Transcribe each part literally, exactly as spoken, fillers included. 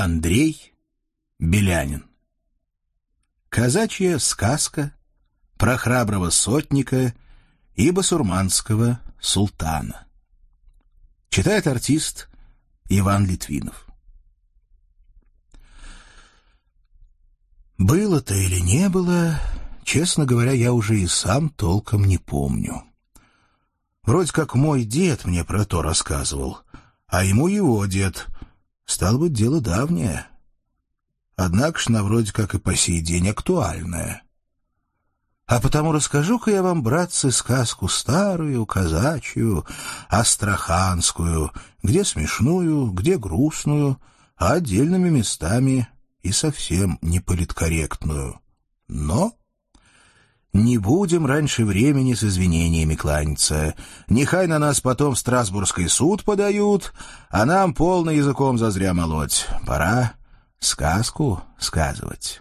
Андрей Белянин. Казачья сказка про храброго сотника и басурманского султана. Читает артист Иван Литвинов. Было-то или не было, честно говоря, я уже и сам толком не помню. Вроде как мой дед мне про то рассказывал, а ему его дед. Стало быть, дело давнее. Однако ж на вроде как и по сей день актуальное. А потому расскажу-ка я вам, братцы, сказку старую, казачью, астраханскую, где смешную, где грустную, а отдельными местами и совсем не политкорректную. Но не будем раньше времени с извинениями кланяться. Нехай на нас потом в Страсбургский суд подают, а нам полно языком зазря молоть. Пора сказку сказывать.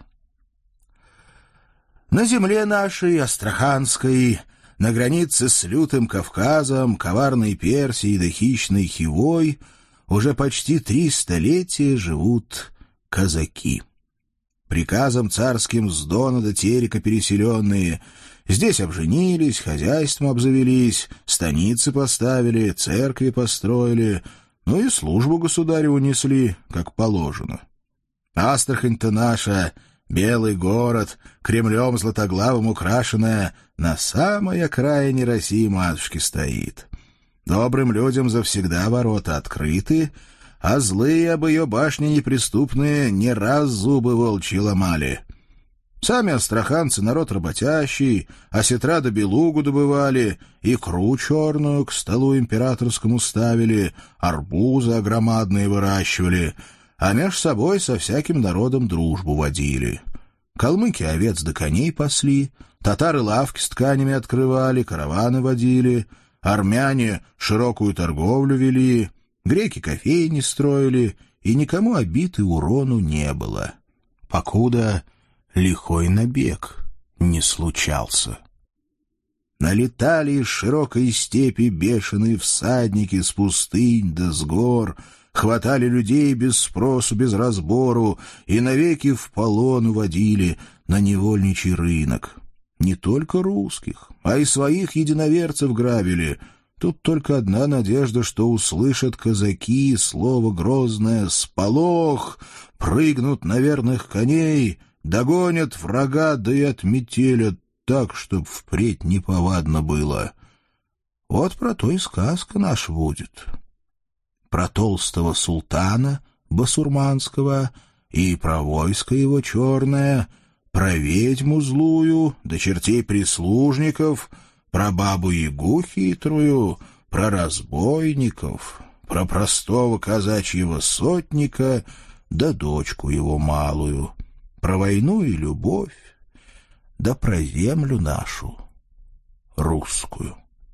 На земле нашей, астраханской, на границе с лютым Кавказом, коварной Персией да хищной Хивой, уже почти три столетия живут казаки. Приказом царским с Дона до Терека переселенные, здесь обженились, хозяйством обзавелись, станицы поставили, церкви построили, ну и службу государю унесли, как положено. Астрахань-то наша, белый город, Кремлем златоглавым украшенная, на самой окраине России-матушки стоит. Добрым людям завсегда ворота открыты, а злые об ее башне неприступные не раз зубы волчьи ломали. Сами астраханцы народ работящий, осетра да белугу добывали, икру черную к столу императорскому ставили, арбузы огромадные выращивали, а меж собой со всяким народом дружбу водили. Калмыки овец да коней пасли, татары лавки с тканями открывали, караваны водили, армяне широкую торговлю вели, греки кофейни строили, и никому обид и урону не было, покуда лихой набег не случался. Налетали из широкой степи бешеные всадники с пустынь да с гор, хватали людей без спросу, без разбору, и навеки в полон уводили на невольничий рынок. Не только русских, а и своих единоверцев грабили. Тут только одна надежда, что услышат казаки слово грозное «сполох», прыгнут на верных коней, догонят врага, да и отметелят так, чтоб впредь неповадно было. Вот про то и сказка наша будет. Про толстого султана басурманского и про войско его черное, про ведьму злую, да чертей прислужников, про бабу-ягу хитрую, про разбойников, про простого казачьего сотника да дочку его малую, про войну и любовь, да про землю нашу русскую.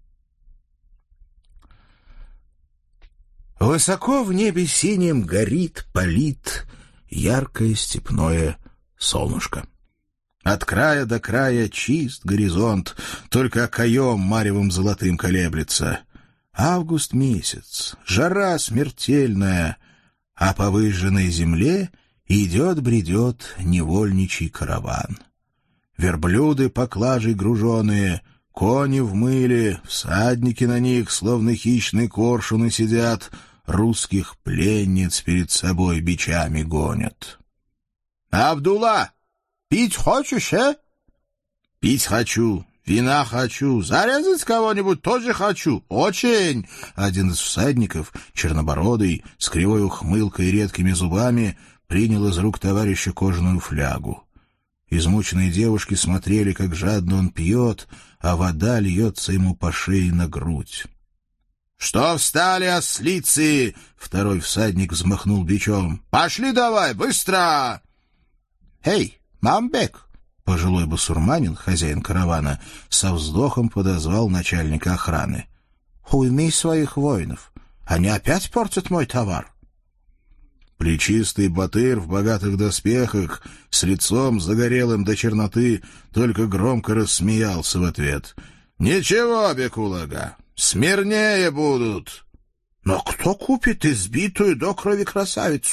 Высоко в небе синем горит, палит яркое степное солнышко. От края до края чист горизонт, только окоем маревым золотым колеблется. Август месяц, жара смертельная, а по выжженной земле идет-бредет невольничий караван. Верблюды поклажей груженые, кони в мыле, всадники на них, словно хищные коршуны, сидят, русских пленниц перед собой бичами гонят. «Абдулла! Пить хочешь, а?» «Пить хочу, вина хочу, зарезать кого-нибудь тоже хочу, очень!» Один из всадников, чернобородый, с кривой ухмылкой и редкими зубами, принял из рук товарища кожаную флягу. Измученные девушки смотрели, как жадно он пьет, а вода льется ему по шее на грудь. «Что встали, ослицы?» — второй всадник взмахнул бичом. «Пошли давай, быстро!» «Эй, Мамбек!» — пожилой басурманин, хозяин каравана, со вздохом подозвал начальника охраны. «Уйми своих воинов, они опять портят мой товар». Плечистый батыр в богатых доспехах, с лицом загорелым до черноты, только громко рассмеялся в ответ. «Ничего, Бекулага, смирнее будут». «Но кто купит избитую до крови красавицу?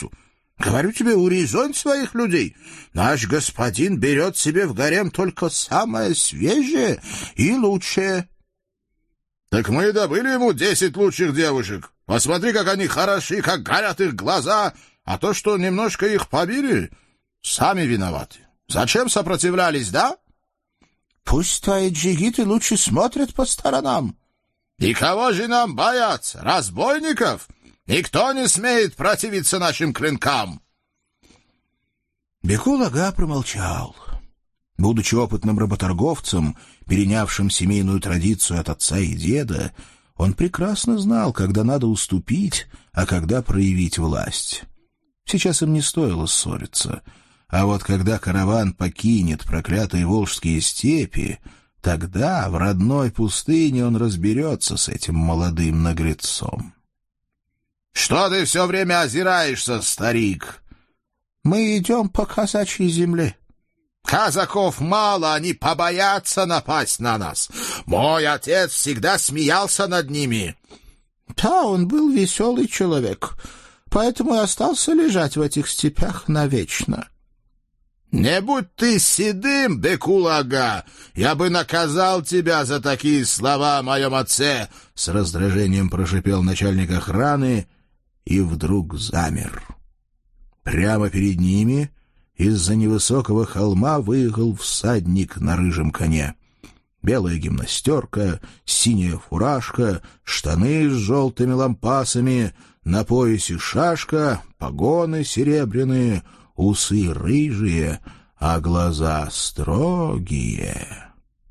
Говорю тебе, урезонь своих людей. Наш господин берет себе в гарем только самое свежее и лучшее». «Так мы и добыли ему десять лучших девушек. Посмотри, как они хороши, как горят их глаза. А то, что немножко их побили, сами виноваты. Зачем сопротивлялись, да?» «Пусть твои джигиты лучше смотрят по сторонам». «И кого же нам бояться? Разбойников? Никто не смеет противиться нашим клинкам». Бекул-ага промолчал. Будучи опытным работорговцем, перенявшим семейную традицию от отца и деда, он прекрасно знал, когда надо уступить, а когда проявить власть. Сейчас им не стоило ссориться. А вот когда караван покинет проклятые волжские степи, тогда в родной пустыне он разберется с этим молодым наглецом. «Что ты все время озираешься, старик?» «Мы идем по казачьей земле». «Казаков мало, они побоятся напасть на нас. Мой отец всегда смеялся над ними». «Да, он был веселый человек, поэтому и остался лежать в этих степях навечно». «Не будь ты седым, Бекул-ага, я бы наказал тебя за такие слова о моем отце», — с раздражением прошипел начальник охраны и вдруг замер. Прямо перед ними из-за невысокого холма выехал всадник на рыжем коне. Белая гимнастерка, синяя фуражка, штаны с желтыми лампасами, на поясе шашка, погоны серебряные, усы рыжие, а глаза строгие.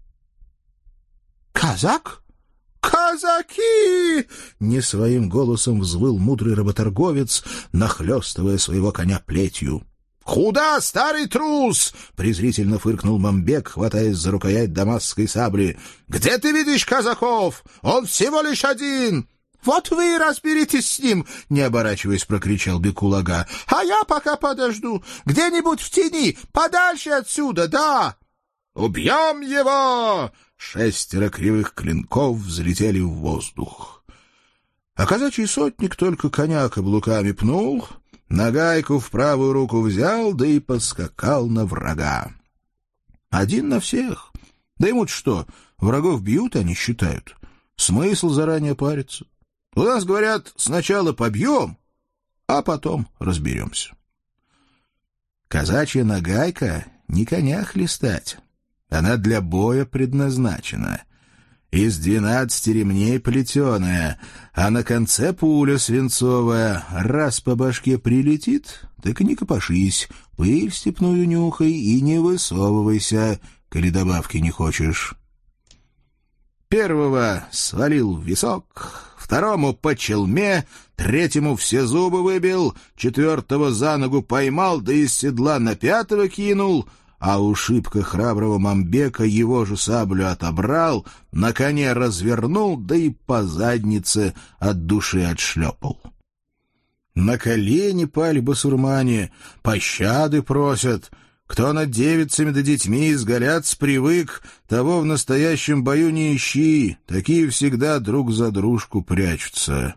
«Казак? Казаки!» — не своим голосом взвыл мудрый работорговец, нахлёстывая своего коня плетью. «Куда, старый трус?» — презрительно фыркнул Мамбек, хватаясь за рукоять дамасской сабли. «Где ты видишь казаков? Он всего лишь один!» «Вот вы и разберитесь с ним!» — не оборачиваясь, прокричал Бекул-ага. «А я пока подожду. Где-нибудь в тени, подальше отсюда, да!» «Убьем его!» Шестеро кривых клинков взлетели в воздух. А казачий сотник только коня каблуками пнул, нагайку в правую руку взял, да и поскакал на врага. Один на всех. Да ему-то что, врагов бьют, они считают. Смысл заранее париться. У нас, говорят, сначала побьем, а потом разберемся. Казачья нагайка не коня хлестать. Она для боя предназначена. Из двенадцати ремней плетеная, а на конце пуля свинцовая. Раз по башке прилетит, так не копошись, пыль степную нюхай и не высовывайся, коли добавки не хочешь. Первого свалил в висок, второму по челме, третьему все зубы выбил, четвертого за ногу поймал, да из седла на пятого кинул, а у шибко храброго Мамбека его же саблю отобрал, на коне развернул, да и по заднице от души отшлепал. На колени пали басурмане, пощады просят. Кто над девицами да детьми изгаляться привык, того в настоящем бою не ищи, такие всегда друг за дружку прячутся.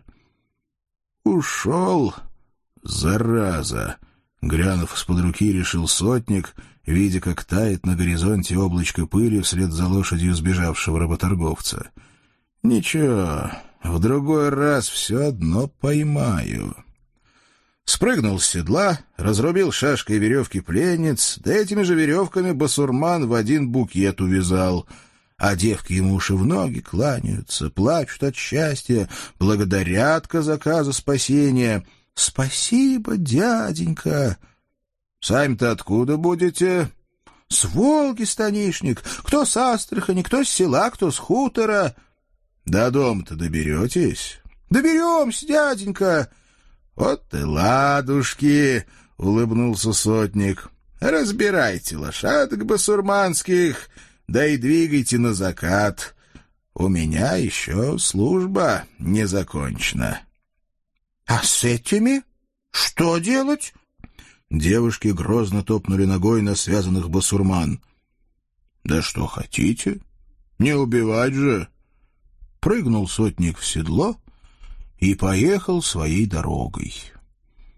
Ушел, зараза! Глянув из-под руки, решил сотник, видя, как тает на горизонте облачко пыли вслед за лошадью сбежавшего работорговца. Ничего, в другой раз все одно поймаю. Спрыгнул с седла, разрубил шашкой веревки пленниц, да этими же веревками басурман в один букет увязал. А девки ему уж и в ноги кланяются, плачут от счастья, благодарят казака за спасение. «Спасибо, дяденька!» «Сами-то откуда будете?» «С Волги, станишник. Кто с Астрахани, кто с села, кто с хутора». «До дома-то доберетесь?» «Доберемся, дяденька». «Вот и ладушки!» — улыбнулся сотник. «Разбирайте лошадок басурманских, да и двигайте на закат. У меня еще служба не закончена». «А с этими что делать?» Девушки грозно топнули ногой на связанных басурман. «Да что хотите? Не убивать же!» Прыгнул сотник в седло и поехал своей дорогой.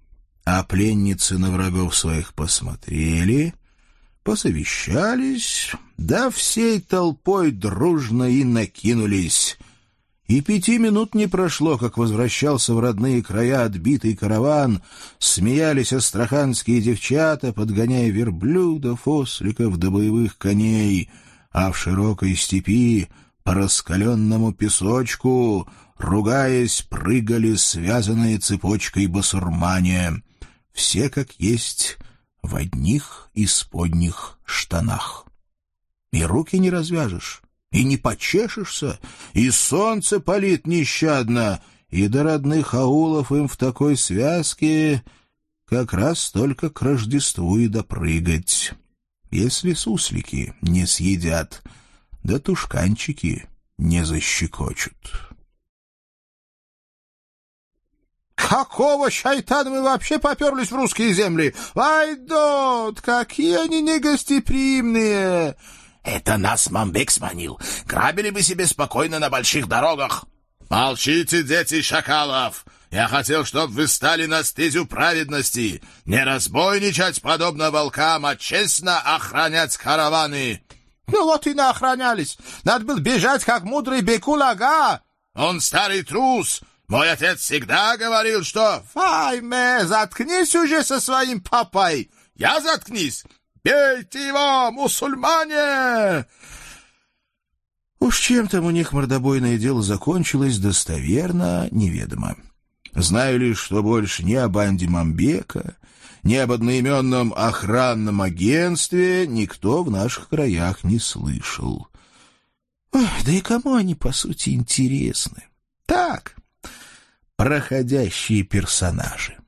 А пленницы на врагов своих посмотрели, посовещались, да всей толпой дружно и накинулись. И пяти минут не прошло, как возвращался в родные края отбитый караван, смеялись астраханские девчата, подгоняя верблюдов, осликов да боевых коней, а в широкой степи по раскаленному песочку, ругаясь, прыгали связанные цепочкой басурмане, все как есть в одних исподних штанах. И руки не развяжешь, и не почешешься, и солнце палит нещадно, и до родных аулов им в такой связке как раз только к Рождеству и допрыгать. Если суслики не съедят, да тушканчики не защекочут. Какого шайтана мы вообще поперлись в русские земли? Айдот, какие они негостеприимные! Это нас Мамбек сманил. Грабили бы себе спокойно на больших дорогах. Молчите, дети шакалов! Я хотел, чтобы вы стали на стезю праведности, не разбойничать подобно волкам, а честно охранять караваны. Ну вот и наохранялись. Надо было бежать, как мудрый Бекул-ага. Он старый трус. Мой отец всегда говорил, что... Файме, заткнись уже со своим папой. Я заткнись. Бейте его, мусульмане! Уж чем там у них мордобойное дело закончилось, достоверно неведомо. Знаю лишь, что больше ни о банде Мамбека, ни об одноименном охранном агентстве никто в наших краях не слышал. Ой, да и кому они, по сути, интересны? Так, проходящие персонажи.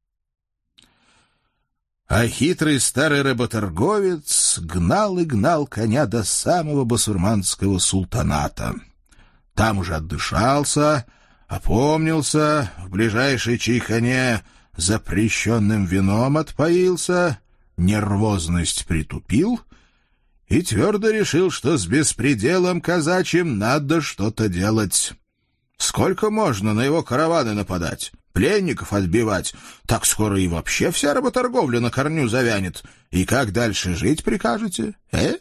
А хитрый старый работорговец гнал и гнал коня до самого басурманского султаната. Там уже отдышался, опомнился, в ближайшей чайхане запрещенным вином отпоился, нервозность притупил и твердо решил, что с беспределом казачьим надо что-то делать. Сколько можно на его караваны нападать, пленников отбивать? Так скоро и вообще вся работорговля на корню завянет. И как дальше жить прикажете, э?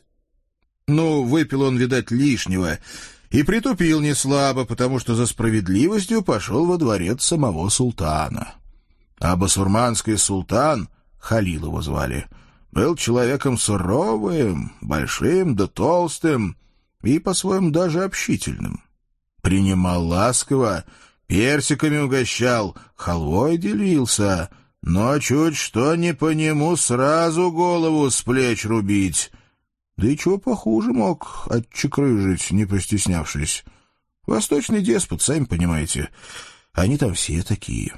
Ну, выпил он, видать, лишнего, и притупил неслабо, потому что за справедливостью пошел во дворец самого султана. А басурманский султан, Халил его звали, был человеком суровым, большим да толстым и по-своему даже общительным. Принимал ласково, персиками угощал, халвой делился, но чуть что не по нему сразу голову с плеч рубить. Да и чего похуже мог отчекрыжить, не постеснявшись. Восточный деспот, сами понимаете, они там все такие.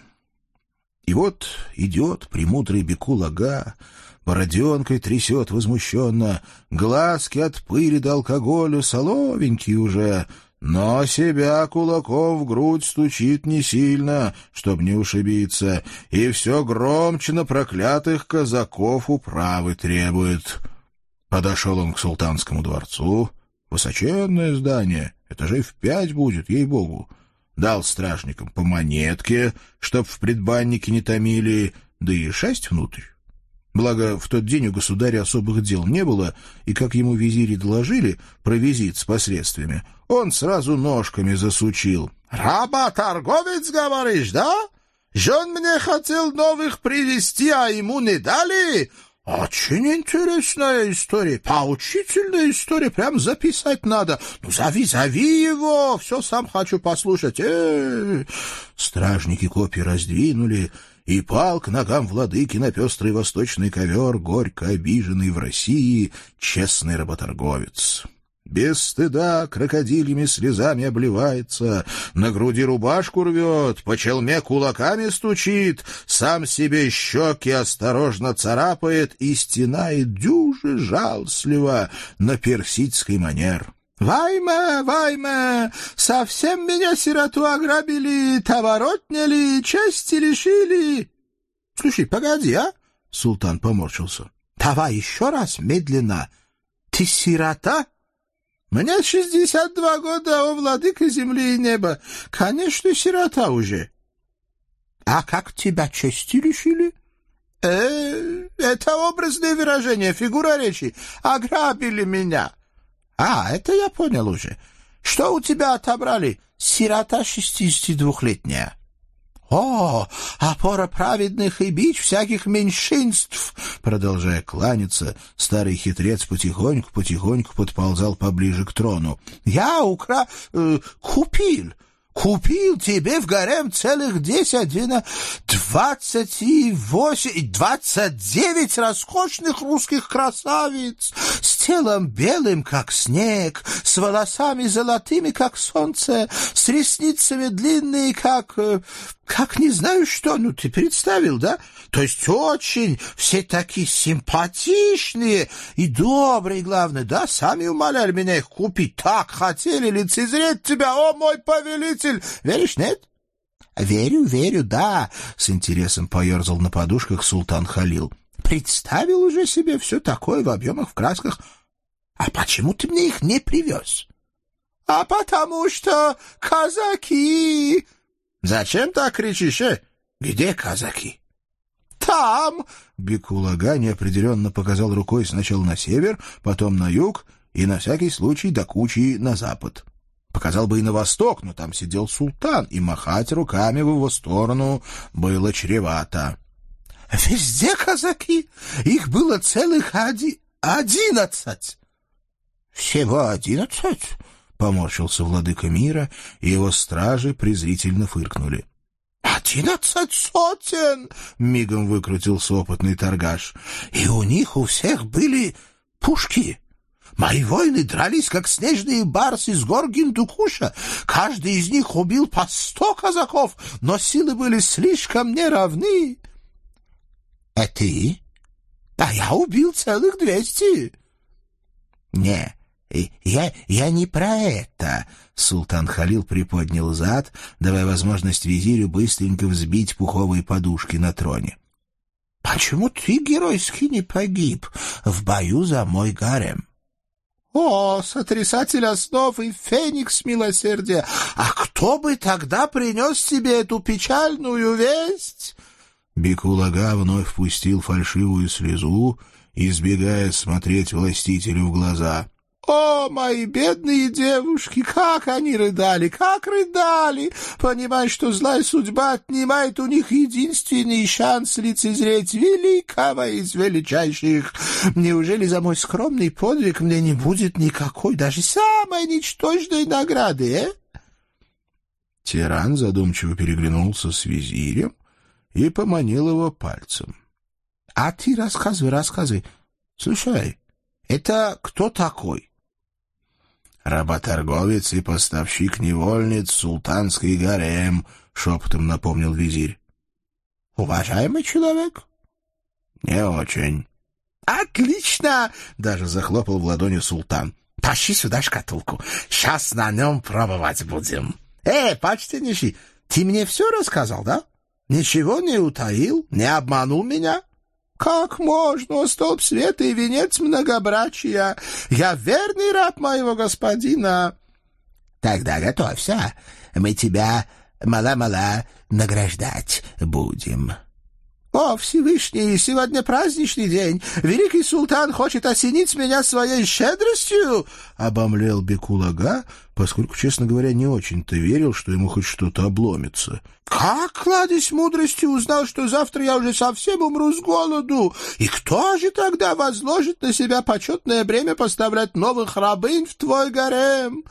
И вот идет премудрый Бекул-ага, бороденкой трясет возмущенно, глазки от пыли до алкоголя соловенькие уже, но себя кулаком в грудь стучит не сильно, чтоб не ушибиться, и все громче на проклятых казаков управы требует. Подошел он к султанскому дворцу, высоченное здание, этажей в пять будет, ей-богу. Дал стражникам по монетке, чтоб в предбаннике не томили, да и шесть внутрь. Благо, в тот день у государя особых дел не было, и, как ему визири доложили про визит с последствиями, он сразу ножками засучил. «Работорговец, говоришь, да? Жен мне хотел новых привезти, а ему не дали? Очень интересная история, поучительная история, прям записать надо. Ну, зови, зови его, все сам хочу послушать. Э-э-э. Стражники копья раздвинули, и пал к ногам владыки на пестрый восточный ковер, горько обиженный в России честный работорговец. Без стыда крокодильями слезами обливается, на груди рубашку рвет, по челме кулаками стучит, сам себе щеки осторожно царапает и стенает дюже жалостливо на персидский манер. «Вайме, вайме, совсем меня сироту ограбили, товар отняли, чести лишили». «Слушай, погоди, а?» — султан поморщился. «Давай еще раз, медленно. Ты сирота?» «Мне шестьдесят два года, о владыка земли и неба. Конечно, сирота уже». «А как тебя чести лишили?» Э, это образное выражение, фигура речи. Ограбили меня. А, это я понял уже. Что у тебя отобрали? Сирота шестидесятидвухлетняя. О, опора праведных и бич всяких меньшинств. Продолжая кланяться, старый хитрец потихоньку-потихоньку подползал поближе к трону. Я укра... Э, купил. Купил тебе в гарем целых десять, двенадцать, двадцать восемь, двадцать девять роскошных русских красавиц с телом белым, как снег, с волосами золотыми, как солнце, с ресницами длинные, как... как не знаю что, ну ты представил, да? То есть очень все такие симпатичные и добрые, главное, да? Сами умоляли меня их купить, так хотели лицезреть тебя, о мой повелитель! Веришь, нет? Верю, верю, да, с интересом поерзал на подушках султан Халил. Представил уже себе все такое в объемах, в красках. А почему ты мне их не привез? А потому что казаки... Зачем так кричишь, э? Где казаки? Там! Бекулага неопределенно показал рукой сначала на север, потом на юг и на всякий случай до кучи на запад. Показал бы и на восток, но там сидел султан, и махать руками в его сторону было чревато. Везде казаки! Их было целых оди... одиннадцать! Всего одиннадцать? Поморщился владыка мира, и его стражи презрительно фыркнули. «Одиннадцать сотен!» — мигом выкрутился опытный торгаш. «И у них у всех были пушки. Мои воины дрались, как снежные барсы с гор Гиндукуша. Каждый из них убил по сто казаков, но силы были слишком неравны». «А ты?» «А я убил целых двести». «Не». «Я, я не про это!» — султан Халил приподнял зад, давая возможность визирю быстренько взбить пуховые подушки на троне. «Почему ты геройски не погиб в бою за мой гарем?» «О, сотрясатель основ и феникс милосердия! А кто бы тогда принес тебе эту печальную весть?» Бекулага вновь впустил фальшивую слезу, избегая смотреть властителю в глаза. «О, мои бедные девушки, как они рыдали, как рыдали, понимая, что злая судьба отнимает у них единственный шанс лицезреть великого из величайших. Неужели за мой скромный подвиг мне не будет никакой, даже самой ничтожной награды, э?» Тиран задумчиво переглянулся с визирем и поманил его пальцем. — А ты рассказывай, рассказывай. Слушай, это кто такой? — Работорговец и поставщик невольниц султанский гарем, — шепотом напомнил визирь. — Уважаемый человек? — Не очень. — Отлично! — даже захлопал в ладони султан. — Тащи сюда шкатулку. Сейчас на нем пробовать будем. — Эй, почтеннейший, ты мне все рассказал, да? Ничего не утаил, не обманул меня? — Как можно, столб света и венец многобрачия? Я верный раб моего господина. — Тогда готовься, мы тебя мала-мала награждать будем. — О, Всевышний, сегодня праздничный день. Великий султан хочет осенить меня своей щедростью, — обомлел Бекулага, поскольку, честно говоря, не очень-то верил, что ему хоть что-то обломится. — Как, кладезь мудрости, узнал, что завтра я уже совсем умру с голоду? И кто же тогда возложит на себя почетное бремя поставлять новых рабынь в твой гарем?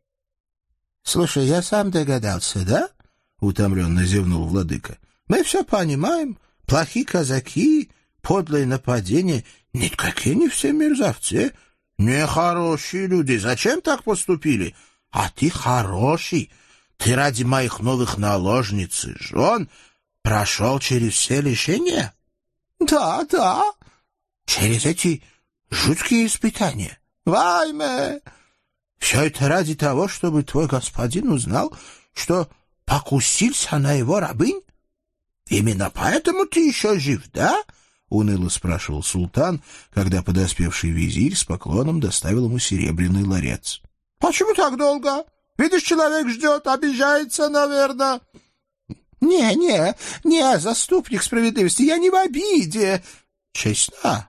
— Слушай, я сам догадался, да? — утомленно зевнул владыка. — Мы все понимаем. Плохие казаки, подлые нападения. Нет, какие не все мерзавцы. Нехорошие люди. Зачем так поступили? А ты хороший. Ты ради моих новых наложниц и жен прошел через все лишения? Да, да. Через эти жуткие испытания. Вайме! Все это ради того, чтобы твой господин узнал, что покусился на его рабынь? Именно поэтому ты еще жив, да? — уныло спрашивал султан, когда подоспевший визирь с поклоном доставил ему серебряный ларец. — Почему так долго? Видишь, человек ждет, обижается, наверное. — «Не, не, не, заступник справедливости, я не в обиде!» «Честно?»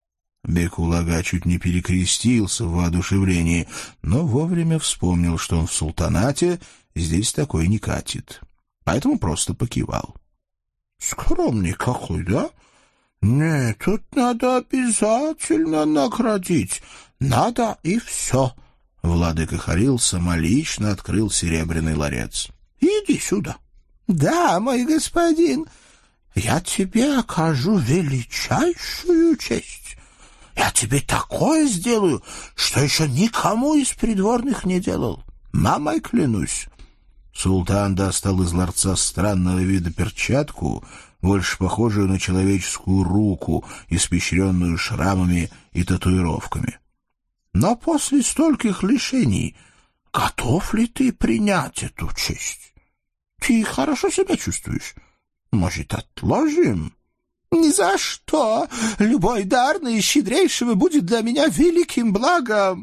Бекулага чуть не перекрестился в воодушевлении, но вовремя вспомнил, что он в султанате, здесь такой не катит. Поэтому просто покивал. «Скромный какой, да? Нет, тут надо обязательно наградить. Надо и все». Владыка Халил самолично открыл серебряный ларец. «Иди сюда». «Да, мой господин, я тебе окажу величайшую честь. Я тебе такое сделаю, что еще никому из придворных не делал. Мамой клянусь». Султан достал из ларца странного вида перчатку, больше похожую на человеческую руку, испещренную шрамами и татуировками. «Но после стольких лишений готов ли ты принять эту честь? Ты хорошо себя чувствуешь? Может, отложим?» «Ни за что! Любой дар наищедрейшего будет для меня великим благом!»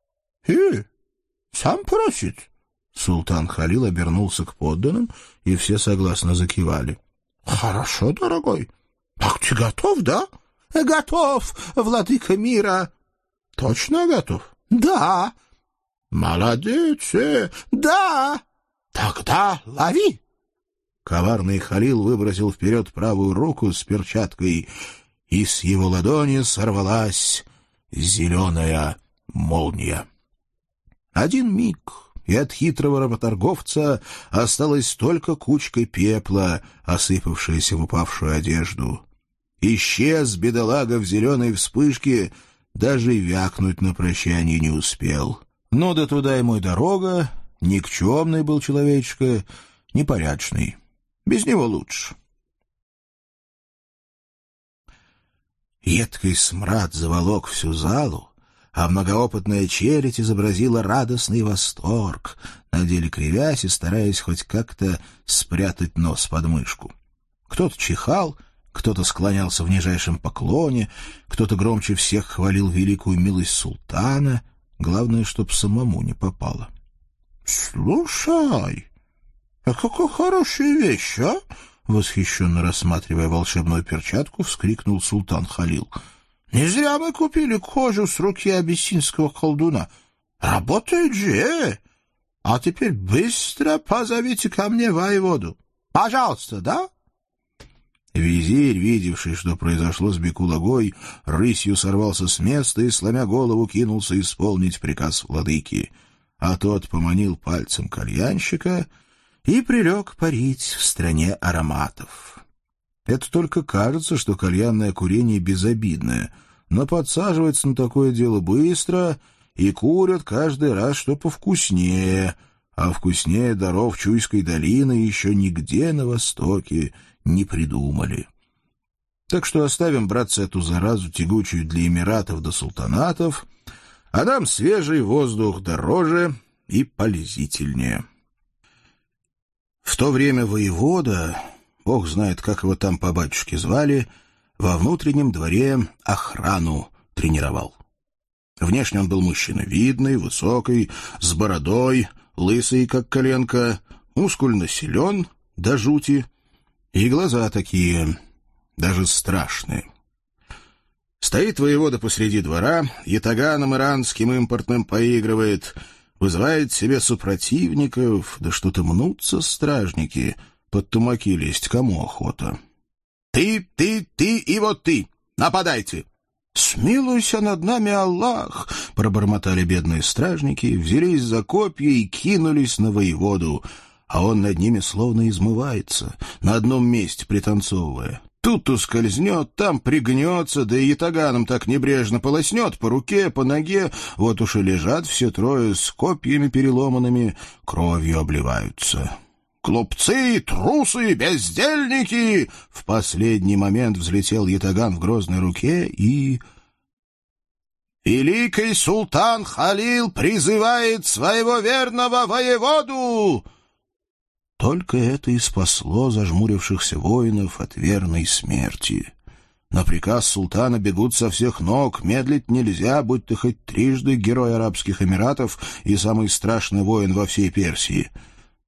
«И? Сам просит?» Султан Халил обернулся к подданным, и все согласно закивали. «Хорошо, дорогой. Так ты готов, да?» «Готов, владыка мира». «Точно готов?» «Да». «Молодец! Да!» «Тогда лови!» Коварный Халил выбросил вперед правую руку с перчаткой, и с его ладони сорвалась зеленая молния. Один миг, и от хитрого работорговца осталась только кучка пепла, осыпавшаяся в упавшую одежду. Исчез бедолага в зеленой вспышке, даже вякнуть на прощание не успел. Но до туда ему и дорога. Никчемный был человечка, непорядочный. Без него лучше. Едкий смрад заволок всю залу, а многоопытная челядь изобразила радостный восторг, на деле кривясь и стараясь хоть как-то спрятать нос под мышку. Кто-то чихал, кто-то склонялся в нижайшем поклоне, кто-то громче всех хвалил великую милость султана, главное, чтоб самому не попало. «Слушай, а какая хорошая вещь, а?» Восхищенно рассматривая волшебную перчатку, вскрикнул султан Халил. «Не зря мы купили кожу с руки абиссинского колдуна. Работает же, э? А теперь быстро позовите ко мне воеводу. Пожалуйста, да?» Визирь, видевший, что произошло с Бекулагой, рысью сорвался с места и, сломя голову, кинулся исполнить приказ владыки. А тот поманил пальцем кальянщика и прилег парить в стране ароматов. Это только кажется, что кальянное курение безобидное, но подсаживается на такое дело быстро и курят каждый раз что повкуснее, а вкуснее даров Чуйской долины еще нигде на Востоке не придумали. Так что оставим, братцы, эту заразу тягучую для эмиратов до султанатов, а нам свежий воздух дороже и полезительнее. В то время воевода, бог знает, как его там по батюшке звали, во внутреннем дворе охрану тренировал. Внешне он был мужчина видный, высокий, с бородой, лысый, как коленка, мускульно силен до жути, и глаза такие, даже страшные. Стоит воевода посреди двора, ятаганом иранским импортным поигрывает, вызывает себе супротивников, да что-то мнутся стражники, под тумаки лезть кому охота. «Ты, ты, ты и вот ты! Нападайте!» «Смилуйся над нами, Аллах!» — пробормотали бедные стражники, взялись за копья и кинулись на воеводу, а он над ними словно измывается, на одном месте пританцовывая. Тут ускользнет, там пригнется, да и ятаганом так небрежно полоснет по руке, по ноге, вот уж и лежат все трое с копьями переломанными, кровью обливаются. «Глупцы, трусы, бездельники!» В последний момент взлетел ятаган в грозной руке и... «Великий султан Халил призывает своего верного воеводу!» Только это и спасло зажмурившихся воинов от верной смерти. На приказ султана бегут со всех ног, медлить нельзя, будь ты хоть трижды герой Арабских Эмиратов и самый страшный воин во всей Персии.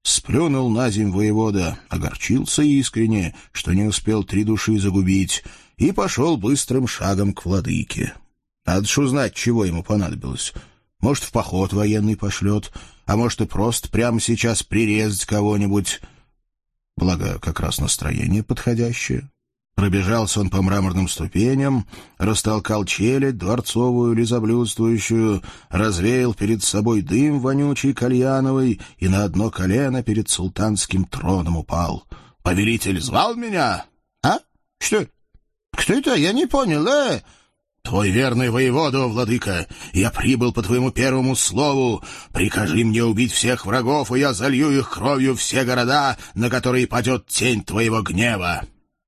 Сплюнул на земь воевода, огорчился искренне, что не успел три души загубить, и пошел быстрым шагом к владыке. Надо ж узнать, чего ему понадобилось. Может, в поход военный пошлет, а может, и просто прямо сейчас прирезать кого-нибудь. Благо, как раз настроение подходящее. Пробежался он по мраморным ступеням, растолкал челядь дворцовую лизоблюдствующую, развеял перед собой дым вонючий кальяновый и на одно колено перед султанским троном упал. «Повелитель звал меня?» «А? Что? Кто это? Я не понял, э?» «Твой верный воевода, владыка, я прибыл по твоему первому слову. Прикажи мне убить всех врагов, и я залью их кровью все города, на которые падет тень твоего гнева».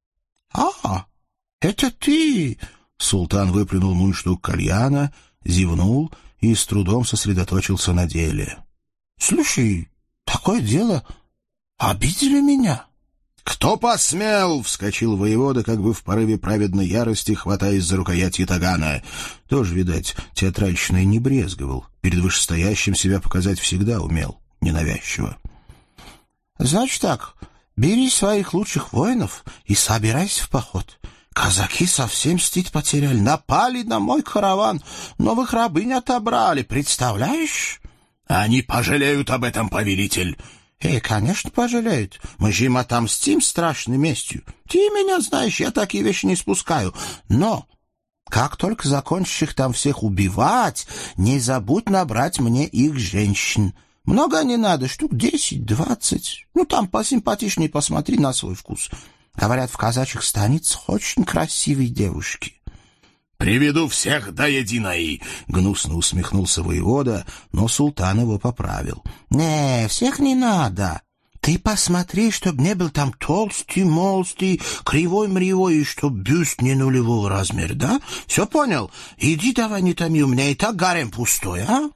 «А, это ты!» Султан выплюнул мундштук кальяна, зевнул и с трудом сосредоточился на деле. «Слушай, такое дело, обидели меня». «Кто посмел?» — вскочил воевода, как бы в порыве праведной ярости, хватаясь за рукоять ятагана. Тоже, видать, театральщиной не брезговал. Перед вышестоящим себя показать всегда умел, ненавязчиво. «Значит так, бери своих лучших воинов и собирайся в поход. Казаки совсем стыд потеряли, напали на мой караван, новых рабынь отобрали, представляешь?» «Они пожалеют об этом, повелитель». «Эй, конечно, пожалеют. Мы же им отомстим страшной местью. Ты меня знаешь, я такие вещи не спускаю. Но как только закончишь их там всех убивать, не забудь набрать мне их женщин. Много не надо, штук десять, двадцать. Ну, там посимпатичнее посмотри на свой вкус. Говорят, в казачьих станицах очень красивые девушки». «Приведу всех до единой!» — гнусно усмехнулся воевода, но султан его поправил. «Не, всех не надо. Ты посмотри, чтоб не был там толстый, молстый, кривой-мривой, и чтоб бюст не нулевого размера, да? Все понял? Иди давай, не томи, у меня и так гарем пустой, а?»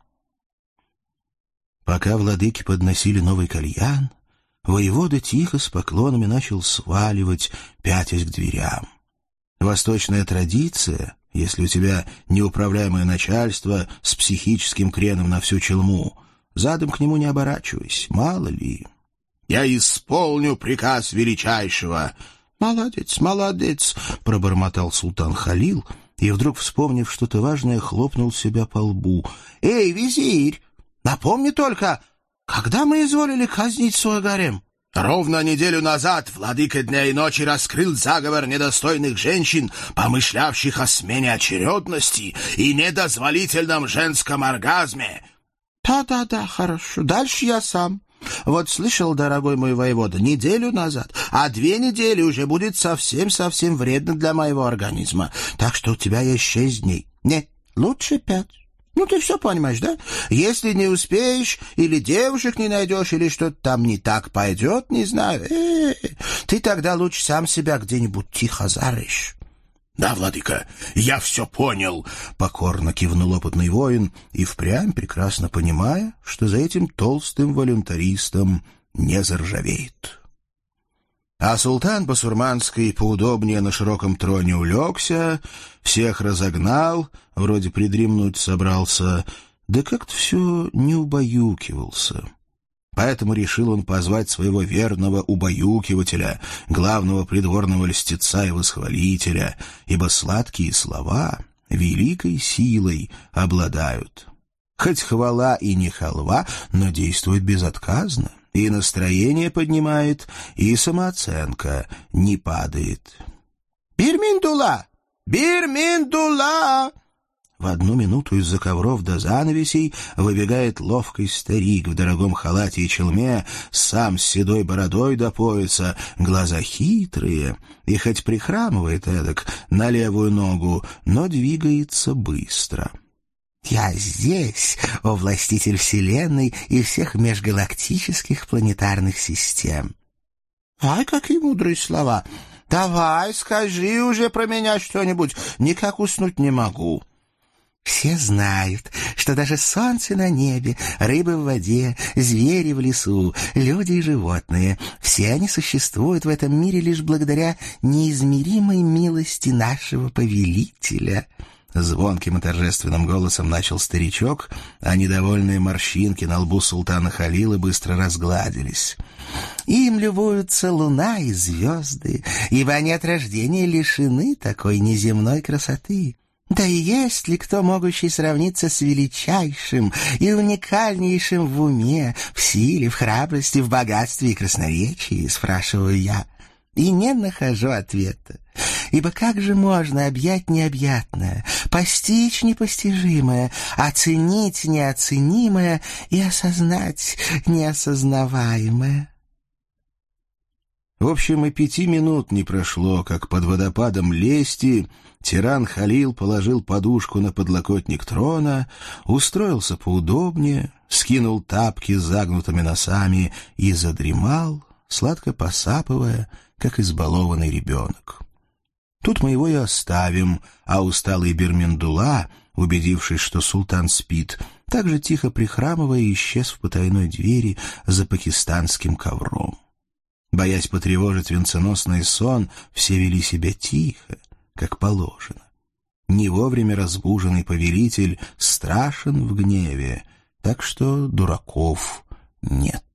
Пока владыки подносили новый кальян, воевода тихо с поклонами начал сваливать, пятясь к дверям. Восточная традиция, если у тебя неуправляемое начальство с психическим креном на всю челму, задом к нему не оборачивайся, мало ли. «Я исполню приказ величайшего». «Молодец, молодец», — пробормотал султан Халил, и вдруг, вспомнив что-то важное, хлопнул себя по лбу. «Эй, визирь, напомни только, когда мы изволили казнить свой гарем?» «Ровно неделю назад владыка дня и ночи раскрыл заговор недостойных женщин, помышлявших о смене очередности и недозволительном женском оргазме». «Да-да-да, хорошо. Дальше я сам. Вот слышал, дорогой мой воевода, неделю назад, а две недели уже будет совсем-совсем вредно для моего организма. Так что у тебя есть шесть дней. Нет, лучше пять. Ну, ты все понимаешь, да? Если не успеешь, или девушек не найдешь, или что-то там не так пойдет, не знаю, э-э, ты тогда лучше сам себя где-нибудь тихо зарышь». «Да, владыка, я все понял», — покорно кивнул опытный воин, и впрямь прекрасно понимая, что за этим толстым волюнтаристом не заржавеет. А султан басурманский поудобнее на широком троне улегся, всех разогнал, вроде придремнуть собрался, да как-то все не убаюкивался. Поэтому решил он позвать своего верного убаюкивателя, главного придворного льстеца и восхвалителя, ибо сладкие слова великой силой обладают. Хоть хвала и не халва, но действует безотказно, и настроение поднимает, и самооценка не падает. «Бирминдула! Бирминдула!» В одну минуту из-за ковров до занавесей выбегает ловкий старик в дорогом халате и челме, сам с седой бородой до пояса, глаза хитрые, и хоть прихрамывает эдак на левую ногу, но двигается быстро. «Я здесь, о властитель вселенной и всех межгалактических планетарных систем». «Ай, какие мудрые слова! Давай, скажи уже про меня что-нибудь, никак уснуть не могу». «Все знают, что даже солнце на небе, рыбы в воде, звери в лесу, люди и животные, все они существуют в этом мире лишь благодаря неизмеримой милости нашего повелителя». — звонким и торжественным голосом начал старичок, а недовольные морщинки на лбу султана Халила быстро разгладились. «Им любуются луна и звезды, ибо они от рождения лишены такой неземной красоты. Да и есть ли кто, могущий сравниться с величайшим и уникальнейшим в уме, в силе, в храбрости, в богатстве и красноречии?» — спрашиваю я. И не нахожу ответа. Ибо как же можно объять необъятное, постичь непостижимое, оценить неоценимое и осознать неосознаваемое? В общем, и пяти минут не прошло, как под водопадом лести тиран Халил положил подушку на подлокотник трона, устроился поудобнее, скинул тапки с загнутыми носами и задремал, сладко посапывая, как избалованный ребенок. Тут мы его и оставим, а усталый Бермендула, убедившись, что султан спит, также тихо прихрамывая исчез в потайной двери за пакистанским ковром. Боясь потревожить венценосный сон, все вели себя тихо, как положено. Не вовремя разбуженный повелитель страшен в гневе, так что дураков нет.